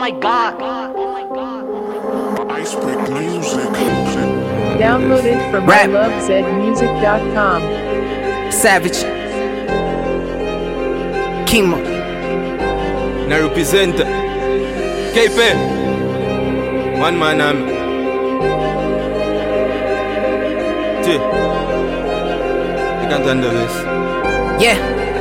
my god. Iceberg music. Downloaded from ilovezmusic.com. Savage Kimo na represent KP one man you can't handle this. Yeah.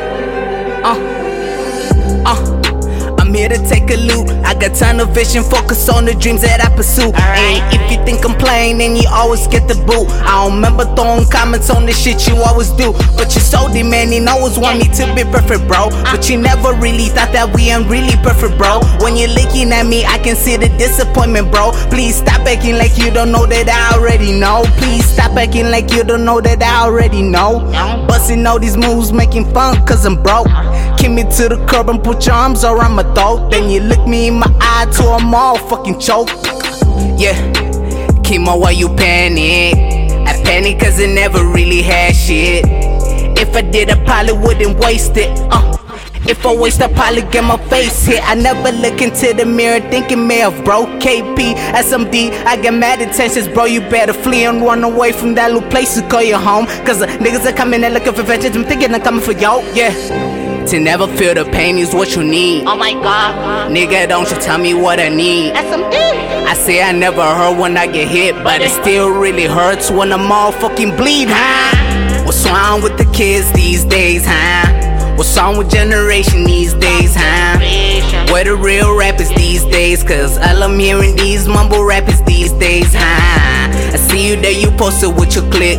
I'm here to take a loot. I got tunnel vision, focus on the dreams that I pursue. And if you think I'm playing, then you always get the boot. I don't remember throwing comments on the shit you always do. But you're so demanding, always want me to be perfect, bro. But you never really thought that we ain't really perfect, bro. When you're looking at me, I can see the disappointment, bro. Please stop acting like you don't know that I already know. Please stop acting like you don't know that I already know. Busting all these moves, making fun cause I'm broke. Kick me to the curb and put your arms around my throat. Then you look me in my eye till I'm all fucking choked. Yeah, Kimo, why you panic? I panic cause I never really had shit. If I did, I probably wouldn't waste it. If I waste, I probably get my face hit. I never look into the mirror thinking me of bro. KP, SMD, I get mad intentions, bro. You better flee and run away from that little place to call your home. Cause the niggas are coming and looking for vengeance. I'm thinking I'm coming for yo, yeah. To never feel the pain is what you need. Oh my god. Nigga, don't you tell me what I need. SMD. I say I never hurt when I get hit, but it still really hurts when I'm all fucking bleed, huh? What's wrong with the kids these days, huh? What's wrong with generation these days, huh? Where the real rappers these days? Cause all I'm hearing these mumble rappers these days, huh? I see you there, you posted with your clique.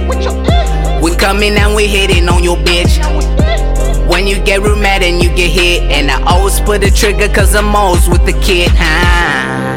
We coming and we hitting on your bitch. When you get real mad and you get hit, and I always put the trigger cause I'm always with the kid, huh?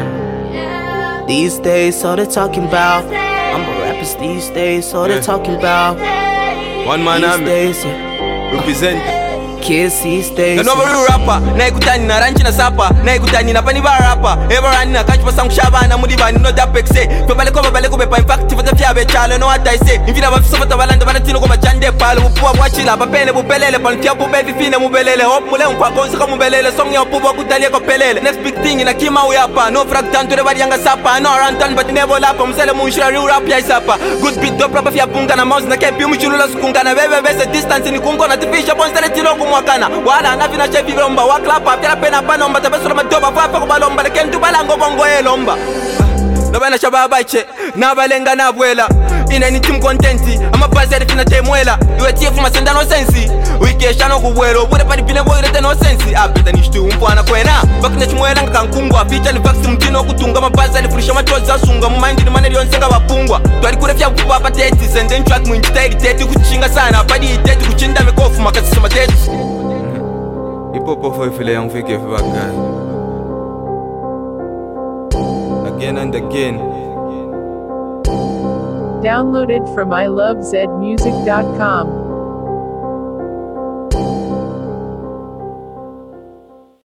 These days, all they're talking about. I'm a rappers these days, all they're talking about. One man These days, represent kids these days. no real rapper na ikutani na ranchi na sapa na ikutani na pani ba rapper ever run na catch pasang shaba na mudiba no da pexe to bale ko be pa impact for the fiabe chale no what I say invida ba fiso bata balanda balatino ko bachande palo buwa bwachila ba pele bupelele pan fiabu be fina mubelele hop mule kwa konse ko mubelele song ya pubo kutalia ko pelele next big thing na kima uyapa no fractan to the bari yanga sapa no rantan but never lapa msele munshira real rap ya sapa good beat do proper fia punga na mouse na kepi muchulula sukunga na bebe bese distance ni kungo na tifisha bonstele tiloko mwakana wala na vina chefi lomba wa clap up tela pena panomba tabeso madoba papa ko balomba lekentu balango bongo elomba no bana shababa che na balenga na bwela ina ni team content amapazi ya fina temwela iwe tiefu masenda no sense wikesha no kubwelo bure pali pine boire no sense apita ni shtu mpwana kwena bakina chimwela ngankungwa feature ni vaccine mtino kutunga mapazi ali fulisha matoza asunga mu mind ni maneli yonsenga bapungwa twali kure fya kuba pateti senden track mu intake tete kuchinga sana padi tete kuchinda mekofu makasi sema tete Ipopo foi filé yang fike bagai again and again. Downloaded from ilovezmusic.com.